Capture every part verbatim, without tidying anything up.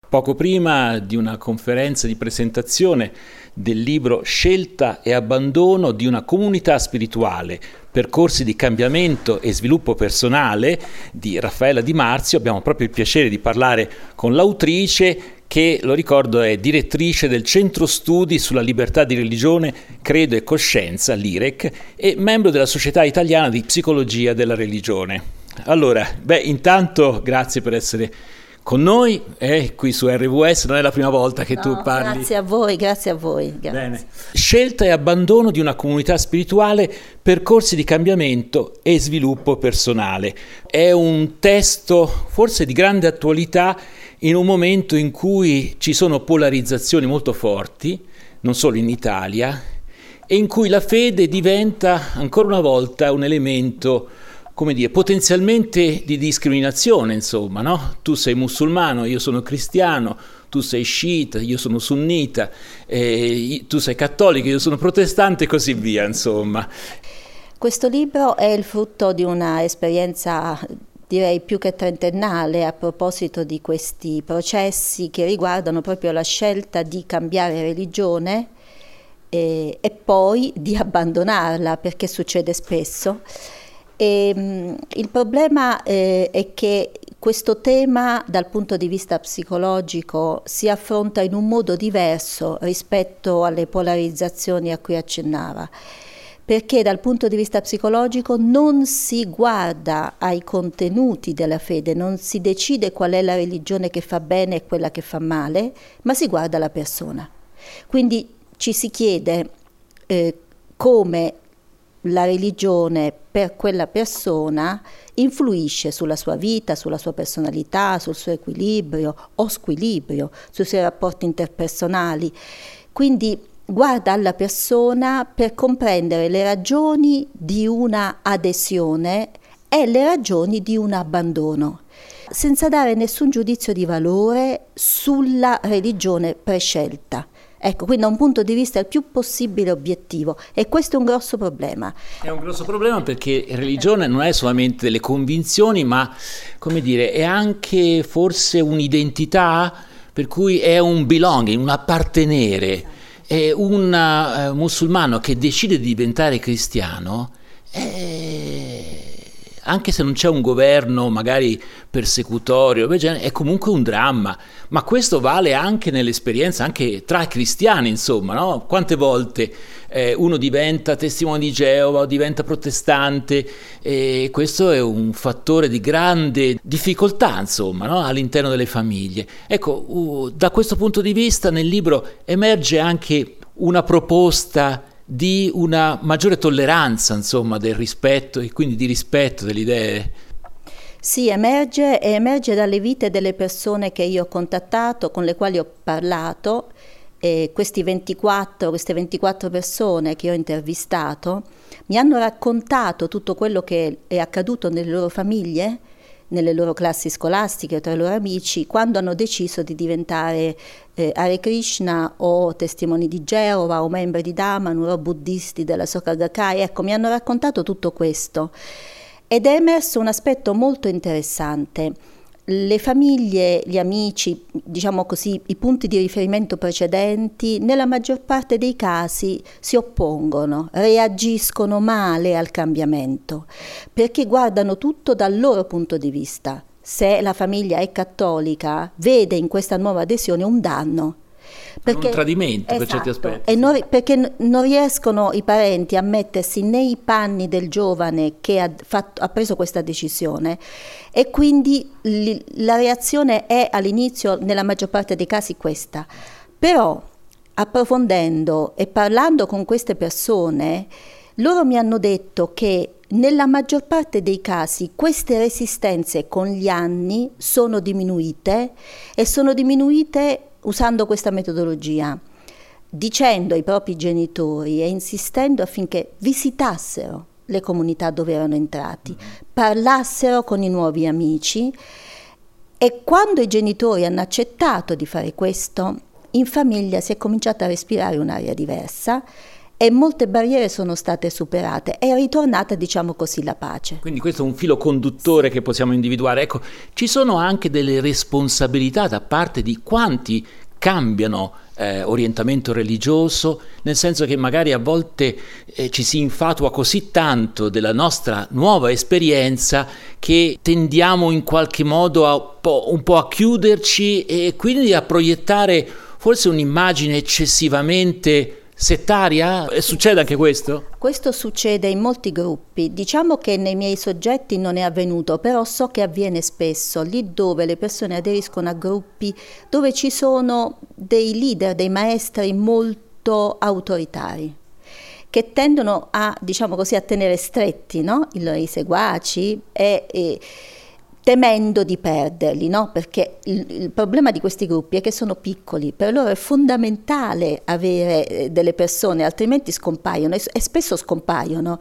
poco prima di una conferenza di presentazione del libro Scelta e abbandono di una comunità spirituale, percorsi di cambiamento e sviluppo personale di Raffaella Di Marzio. Abbiamo proprio il piacere di parlare con l'autrice, che, lo ricordo, è direttrice del Centro Studi sulla Libertà di Religione, Credo e Coscienza, l'I R E C, e membro della Società Italiana di Psicologia della Religione. Allora, beh, intanto grazie per essere con noi, eh, qui su R W S, non è la prima volta che no, tu parli. Grazie a voi, grazie a voi. Grazie. Bene. Scelta e abbandono di una comunità spirituale, percorsi di cambiamento e sviluppo personale. È un testo forse di grande attualità in un momento in cui ci sono polarizzazioni molto forti, non solo in Italia, e in cui la fede diventa ancora una volta un elemento, come dire, potenzialmente di discriminazione, insomma, no? Tu sei musulmano, io sono cristiano, tu sei sciita, io sono sunnita, eh, tu sei cattolico, io sono protestante e così via, insomma. Questo libro è il frutto di una esperienza, direi più che trentennale, a proposito di questi processi che riguardano proprio la scelta di cambiare religione e, e poi di abbandonarla, perché succede spesso. E, mh, il problema eh, è che questo tema dal punto di vista psicologico si affronta in un modo diverso rispetto alle polarizzazioni a cui accennava, perché dal punto di vista psicologico non si guarda ai contenuti della fede, non si decide qual è la religione che fa bene e quella che fa male, ma si guarda la persona. Quindi ci si chiede eh, come la religione per quella persona influisce sulla sua vita, sulla sua personalità, sul suo equilibrio o squilibrio, sui suoi rapporti interpersonali. Quindi guarda alla persona per comprendere le ragioni di una adesione e le ragioni di un abbandono, senza dare nessun giudizio di valore sulla religione prescelta. Ecco, quindi da un punto di vista il più possibile obiettivo, e questo è un grosso problema. È un grosso problema perché religione non è solamente delle convinzioni, ma, come dire, è anche forse un'identità, per cui è un belonging, un appartenere. È un uh, musulmano che decide di diventare cristiano, è... anche se non c'è un governo magari persecutorio, è comunque un dramma, ma questo vale anche nell'esperienza, anche tra cristiani, insomma, no? Quante volte eh, uno diventa testimone di Geova o diventa protestante, e questo è un fattore di grande difficoltà, insomma, no? All'interno delle famiglie. Ecco, uh, da questo punto di vista nel libro emerge anche una proposta di una maggiore tolleranza, insomma, del rispetto e quindi di rispetto delle idee. Sì, emerge e emerge dalle vite delle persone che io ho contattato, con le quali ho parlato, e questi ventiquattro, queste ventiquattro persone che ho intervistato mi hanno raccontato tutto quello che è accaduto nelle loro famiglie, nelle loro classi scolastiche, tra i loro amici, quando hanno deciso di diventare eh, Hare Krishna o testimoni di Geova o membri di Dhamma o buddisti della Soka Gakkai. Ecco, mi hanno raccontato tutto questo ed è emerso un aspetto molto interessante. Le famiglie, gli amici, diciamo così, i punti di riferimento precedenti, nella maggior parte dei casi si oppongono, reagiscono male al cambiamento, perché guardano tutto dal loro punto di vista. Se la famiglia è cattolica, vede in questa nuova adesione un danno. Perché, un tradimento, esatto, per certi aspetti. E non, perché non riescono i parenti a mettersi nei panni del giovane che ha, fatto, ha preso questa decisione, e quindi li, la reazione è all'inizio, nella maggior parte dei casi, questa. Però, approfondendo e parlando con queste persone, loro mi hanno detto che nella maggior parte dei casi queste resistenze con gli anni sono diminuite, e sono diminuite usando questa metodologia, dicendo ai propri genitori e insistendo affinché visitassero le comunità dove erano entrati, parlassero con i nuovi amici, e quando i genitori hanno accettato di fare questo, in famiglia si è cominciata a respirare un'aria diversa, e molte barriere sono state superate, è ritornata, diciamo così, la pace. Quindi questo è un filo conduttore che possiamo individuare. Ecco, ci sono anche delle responsabilità da parte di quanti cambiano eh, orientamento religioso, nel senso che magari a volte eh, ci si infatua così tanto della nostra nuova esperienza che tendiamo in qualche modo a, po', un po' a chiuderci e quindi a proiettare forse un'immagine eccessivamente settaria? E succede anche questo? Questo succede in molti gruppi. Diciamo che nei miei soggetti non è avvenuto, però so che avviene spesso, lì dove le persone aderiscono a gruppi dove ci sono dei leader, dei maestri molto autoritari, che tendono a, diciamo così, a tenere stretti, no? I, i seguaci e, e temendo di perderli, no? Perché il, il problema di questi gruppi è che sono piccoli, per loro è fondamentale avere delle persone, altrimenti scompaiono e, e spesso scompaiono.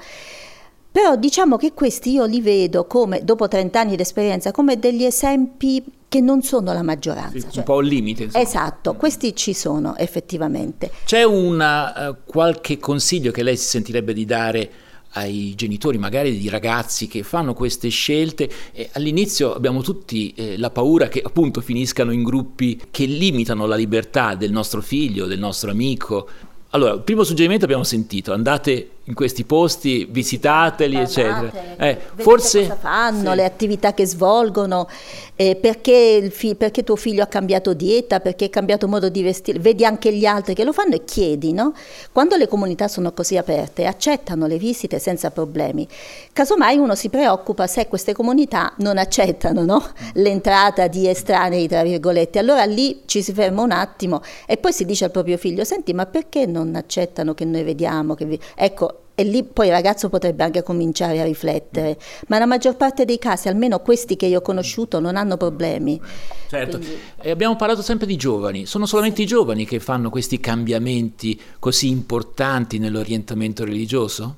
Però diciamo che questi io li vedo come, dopo trent'anni di esperienza, come degli esempi che non sono la maggioranza. Sì, cioè, un po' al limite. Insomma. Esatto, questi ci sono effettivamente. C'è una, uh, qualche consiglio che lei si sentirebbe di dare ai genitori magari di ragazzi che fanno queste scelte? E all'inizio abbiamo tutti eh, la paura che appunto finiscano in gruppi che limitano la libertà del nostro figlio, del nostro amico. Allora, il primo suggerimento abbiamo sentito: andate in questi posti, visitateli, Parlate, eccetera. Eh, forse cosa fanno, sì. Le attività che svolgono, eh, perché, il fi- perché tuo figlio ha cambiato dieta, perché ha cambiato modo di vestire, vedi anche gli altri che lo fanno e chiedi, no? Quando le comunità sono così aperte, accettano le visite senza problemi. Casomai uno si preoccupa se queste comunità non accettano, no? L'entrata di estranei, tra virgolette. Allora lì ci si ferma un attimo e poi si dice al proprio figlio: senti, ma perché non accettano che noi vediamo? Che vi... Ecco, e lì poi il ragazzo potrebbe anche cominciare a riflettere, ma la maggior parte dei casi, almeno questi che io ho conosciuto, non hanno problemi. Certo, Quindi... e abbiamo parlato sempre di giovani, sono solamente sì. I giovani che fanno questi cambiamenti così importanti nell'orientamento religioso?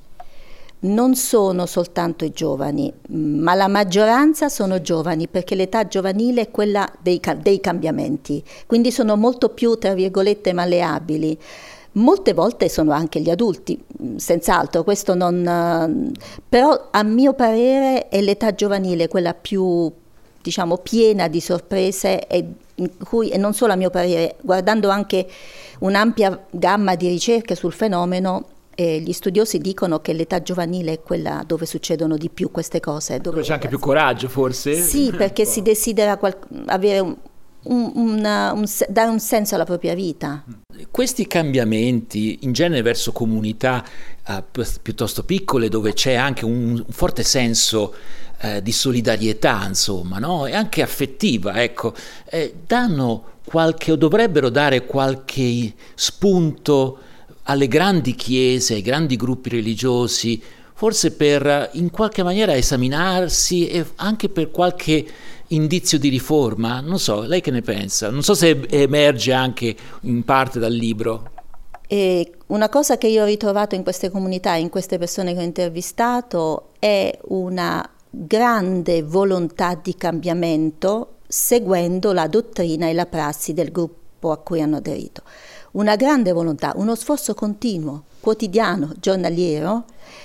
Non sono soltanto i giovani, ma la maggioranza sono giovani, perché l'età giovanile è quella dei, dei cambiamenti, quindi sono molto più, tra virgolette, malleabili. Molte volte sono anche gli adulti, senz'altro, questo non, però a mio parere è l'età giovanile quella più, diciamo, piena di sorprese e in cui, e non solo a mio parere, guardando anche un'ampia gamma di ricerche sul fenomeno, eh, gli studiosi dicono che l'età giovanile è quella dove succedono di più queste cose. Dove c'è anche più coraggio forse? Sì, perché si desidera qual- avere un Un, una, un, dare un senso alla propria vita. Questi cambiamenti in genere verso comunità uh, piuttosto piccole, dove c'è anche un, un forte senso uh, di solidarietà, insomma, no? E anche affettiva, ecco, eh, danno qualche o dovrebbero dare qualche spunto alle grandi chiese, ai grandi gruppi religiosi, forse per in qualche maniera esaminarsi e anche per qualche indizio di riforma. Non so, lei che ne pensa? Non so se emerge anche in parte dal libro. E una cosa che io ho ritrovato in queste comunità, in queste persone che ho intervistato, è una grande volontà di cambiamento seguendo la dottrina e la prassi del gruppo a cui hanno aderito. Una grande volontà, uno sforzo continuo, quotidiano, giornaliero,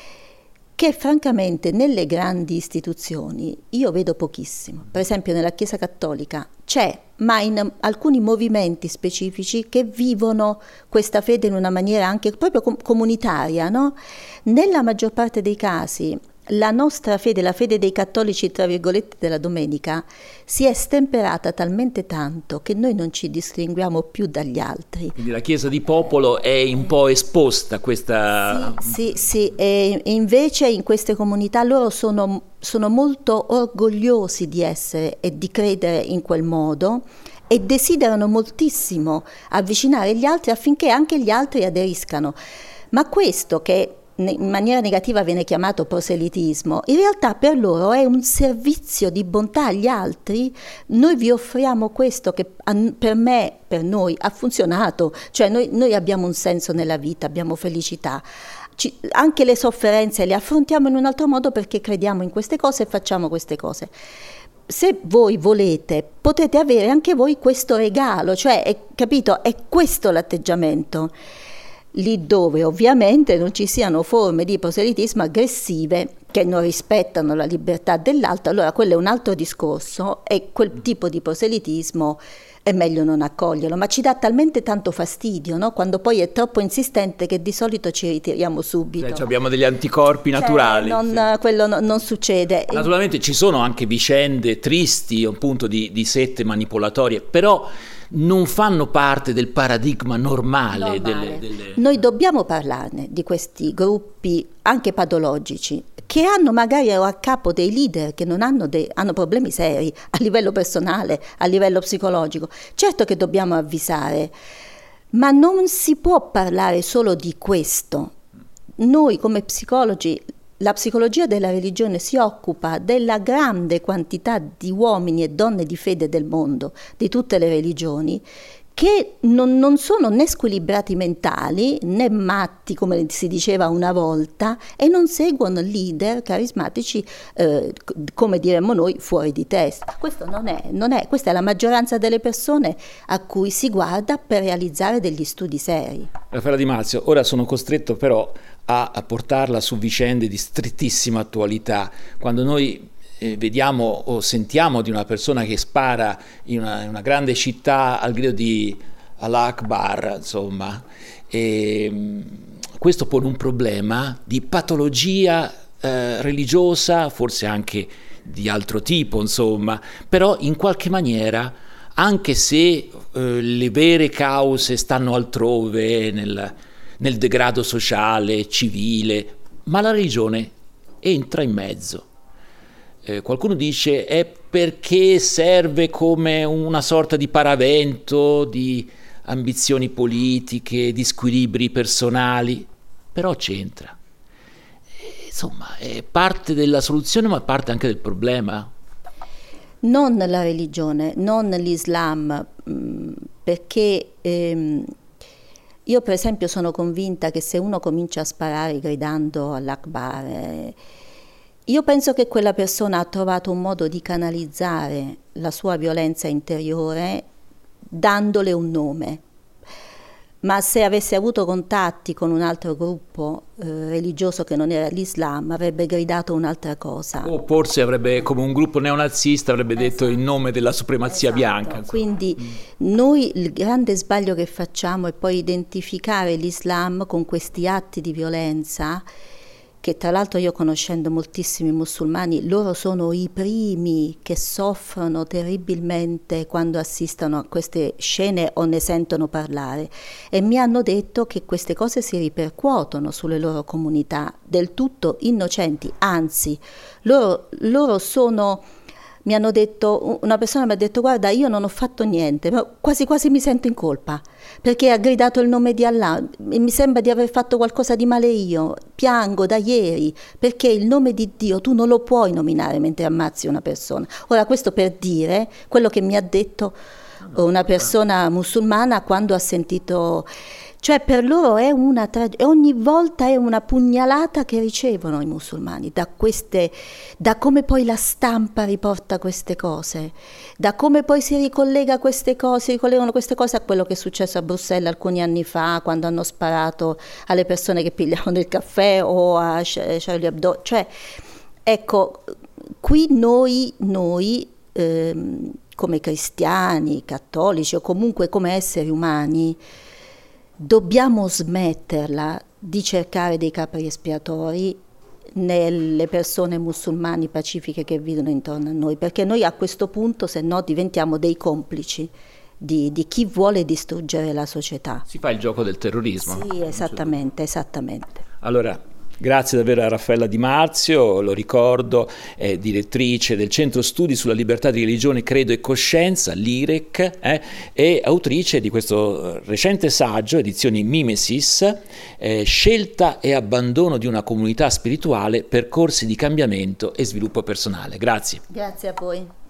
che francamente nelle grandi istituzioni io vedo pochissimo. Per esempio nella Chiesa Cattolica c'è, ma in alcuni movimenti specifici che vivono questa fede in una maniera anche proprio com- comunitaria, no? Nella maggior parte dei casi la nostra fede, la fede dei cattolici, tra virgolette, della domenica, si è stemperata talmente tanto che noi non ci distinguiamo più dagli altri. Quindi la Chiesa di popolo è un po' esposta a questa... Sì, sì, sì. E invece in queste comunità loro sono, sono molto orgogliosi di essere e di credere in quel modo e desiderano moltissimo avvicinare gli altri affinché anche gli altri aderiscano. Ma questo che in maniera negativa viene chiamato proselitismo, in realtà per loro è un servizio di bontà agli altri. Noi vi offriamo questo che per me, per noi ha funzionato, cioè noi, noi abbiamo un senso nella vita, abbiamo felicità. Ci, anche le sofferenze le affrontiamo in un altro modo perché crediamo in queste cose e facciamo queste cose. Se voi volete, potete avere anche voi questo regalo, cioè, è, capito, è questo l'atteggiamento. lì dove ovviamente non ci siano forme di proselitismo aggressive che non rispettano la libertà dell'altro, allora quello è un altro discorso e quel tipo di proselitismo è meglio non accoglierlo, ma ci dà talmente tanto fastidio, no? Quando poi è troppo insistente che di solito ci ritiriamo subito. Cioè, abbiamo degli anticorpi naturali. Cioè, non, sì. Quello no, non succede. Naturalmente ci sono anche vicende tristi, appunto, di, di sette manipolatorie, però non fanno parte del paradigma normale. Delle, delle... Noi dobbiamo parlarne di questi gruppi anche patologici che hanno magari a capo dei leader che non hanno, dei, hanno problemi seri a livello personale, a livello psicologico. Certo che dobbiamo avvisare, ma non si può parlare solo di questo. Noi come psicologi, la psicologia della religione si occupa della grande quantità di uomini e donne di fede del mondo, di tutte le religioni, che non, non sono né squilibrati mentali né matti come si diceva una volta e non seguono leader carismatici eh, come diremmo noi fuori di testa. Questo non è, non è, questa è la maggioranza delle persone a cui si guarda per realizzare degli studi seri. Raffaella Di Marzio, ora sono costretto però a, a portarla su vicende di strettissima attualità. Quando noi Eh, vediamo o sentiamo di una persona che spara in una, in una grande città al grido di Allah Akbar, insomma, e, mh, questo pone un problema di patologia eh, religiosa, forse anche di altro tipo, insomma, però in qualche maniera, anche se eh, le vere cause stanno altrove, nel, nel degrado sociale, civile, ma la religione entra in mezzo. Eh, qualcuno dice è perché serve come una sorta di paravento di ambizioni politiche, di squilibri personali, però c'entra. Eh, insomma, è parte della soluzione ma parte anche del problema. Non la religione, non l'Islam, mh, perché ehm, io per esempio sono convinta che se uno comincia a sparare gridando all'Akbar, eh, io penso che quella persona ha trovato un modo di canalizzare la sua violenza interiore dandole un nome, ma se avesse avuto contatti con un altro gruppo eh, religioso che non era l'Islam avrebbe gridato un'altra cosa. O forse avrebbe, come un gruppo neonazista, avrebbe esatto. detto in nome della supremazia esatto. bianca. Insomma. Quindi mm. noi il grande sbaglio che facciamo è poi identificare l'Islam con questi atti di violenza, che tra l'altro io conoscendo moltissimi musulmani, loro sono i primi che soffrono terribilmente quando assistono a queste scene o ne sentono parlare e mi hanno detto che queste cose si ripercuotono sulle loro comunità del tutto innocenti, anzi loro, loro sono... Mi hanno detto, una persona mi ha detto guarda io non ho fatto niente, ma quasi quasi mi sento in colpa perché ha gridato il nome di Allah e mi sembra di aver fatto qualcosa di male io, piango da ieri perché il nome di Dio tu non lo puoi nominare mentre ammazzi una persona. Ora questo per dire quello che mi ha detto una persona musulmana quando ha sentito... Cioè per loro è una tragedia, ogni volta è una pugnalata che ricevono i musulmani, da queste, da come poi la stampa riporta queste cose, da come poi si ricollega queste cose, ricollegano queste cose a quello che è successo a Bruxelles alcuni anni fa, quando hanno sparato alle persone che pigliavano il caffè o a Charlie Hebdo. Cioè, ecco, qui noi, noi ehm, come cristiani, cattolici o comunque come esseri umani, dobbiamo smetterla di cercare dei capri espiatori nelle persone musulmane pacifiche che vivono intorno a noi, perché noi a questo punto se no diventiamo dei complici di, di chi vuole distruggere la società. Si fa il gioco del terrorismo. Sì, esattamente, esattamente. Allora, grazie davvero a Raffaella Di Marzio, lo ricordo, è direttrice del Centro Studi sulla Libertà di Religione, Credo e Coscienza, l'I R E C, eh, e autrice di questo recente saggio, edizioni Mimesis, eh, Scelta e abbandono di una comunità spirituale, percorsi di cambiamento e sviluppo personale. Grazie. Grazie a voi.